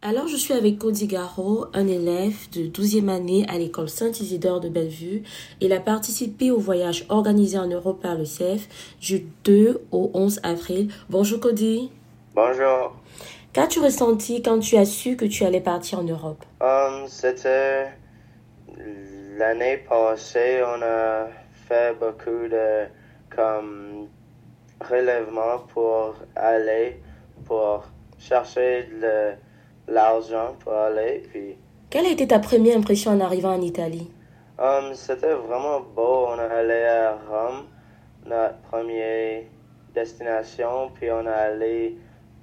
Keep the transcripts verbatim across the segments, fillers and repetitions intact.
Alors, je suis avec Cody Garot, un élève de douzième année à l'école Saint-Isidore de Bellevue. Il a participé au voyage organisé en Europe par le C E F du deux au onze avril. Bonjour Cody. Bonjour. Qu'as-tu ressenti quand tu as su que tu allais partir en Europe? Um, c'était l'année passée, on a fait beaucoup de comme relèvements pour aller, pour chercher le, l'argent pour aller. Puis, Quelle a été ta première impression en arrivant en Italie? um, c'était vraiment beau. On est allé à Rome, notre première destination, puis on est allé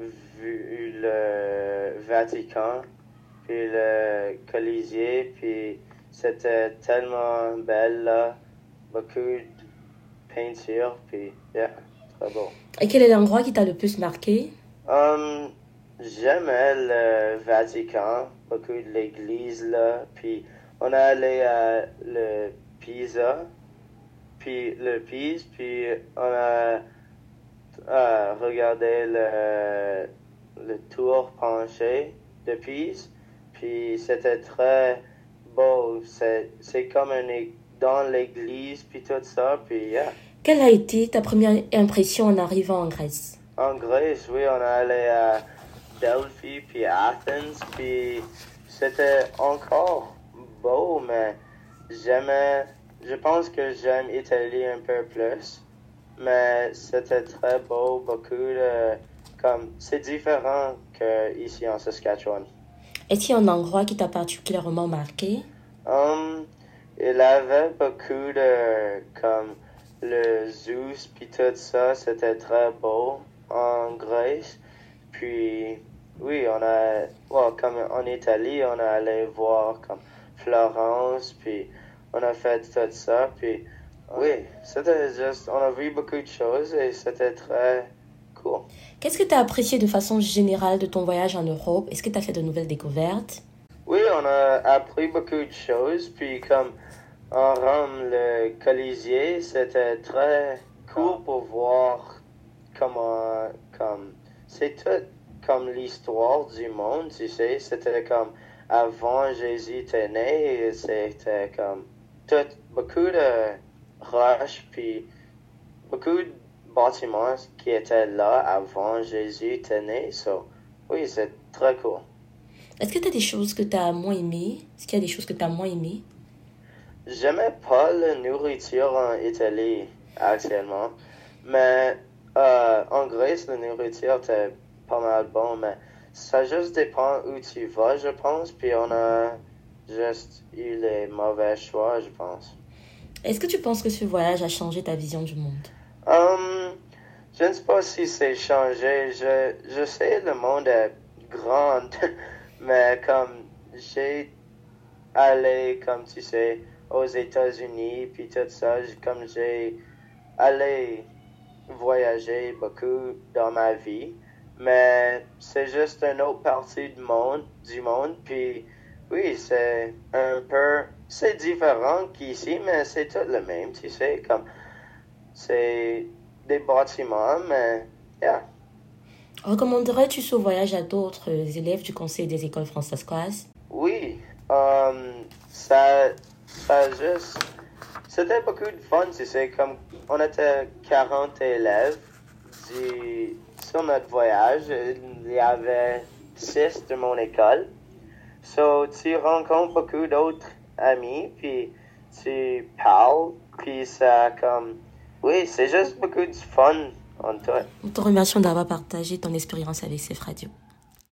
vu le Vatican, puis le Colisée, puis c'était tellement belle là, beaucoup de peinture, puis yeah, très beau. Et quel est l'endroit qui t'a le plus marqué? Um, J'aimais le Vatican, beaucoup de l'église là, puis on est allé à le Pisa, puis le Pise, puis on a euh, regardé le, le tour penché de Pise, puis c'était très beau. C'est, c'est comme un, é- dans l'église, puis tout ça, puis yeah. Quelle a été ta première impression en arrivant en Grèce? En Grèce, oui, on est allé à Delphi, puis à Athens, puis c'était encore beau, mais j'aimais, je pense que j'aime Italie un peu plus, mais c'était très beau, beaucoup de, comme, c'est différent qu'ici en Saskatchewan. Est-ce qu'il y a un endroit qui t'a particulièrement marqué? Um, il avait beaucoup de, comme, le Zeus, puis tout ça, c'était très beau en Grèce. Puis, oui, on a, well, comme en Italie, on est allé voir comme Florence, puis on a fait tout ça, puis oui, c'était juste, on a vu beaucoup de choses et c'était très cool. Qu'est-ce que tu as apprécié de façon générale de ton voyage en Europe? Est-ce que tu as fait de nouvelles découvertes? Oui, on a appris beaucoup de choses, puis comme en Rome, le Colisée, c'était très cool pour voir comment, comme, c'est tout comme l'histoire du monde, tu sais, c'était comme avant Jésus était né, et c'était comme tout, beaucoup de roches, puis beaucoup de bâtiments qui étaient là avant Jésus était né, so, oui, c'est très cool. Est-ce que tu as des choses que tu as moins aimées? Est-ce qu'il y a des choses que tu as moins aimées? J'aimais pas la nourriture en Italie actuellement, mais euh, en Grèce, la nourriture était pas mal bon, mais ça juste dépend où tu vas, je pense, puis on a juste eu les mauvais choix, je pense. Est-ce que tu penses que ce voyage a changé ta vision du monde? Um, je ne sais pas si c'est changé, je, je sais le monde est grand, mais comme j'ai allé, comme tu sais, aux États-Unis, puis tout ça, j- comme j'ai allé voyager beaucoup dans ma vie, mais c'est juste une autre partie du monde, du monde, puis oui, c'est un peu, c'est différent qu'ici, mais c'est tout le même, tu sais, comme c'est des bâtiments, mais yeah. Recommanderais-tu ce voyage à d'autres élèves du conseil des écoles françaises? Oui, um, ça, ça juste, c'était beaucoup de fun, tu sais, comme on était quarante élèves du, sur notre voyage, il y avait six de mon école. So, tu rencontres beaucoup d'autres amis, puis tu parles, puis ça comme, oui, c'est juste beaucoup de fun en tout. Nous te remercions d'avoir partagé ton expérience avec C F Radio.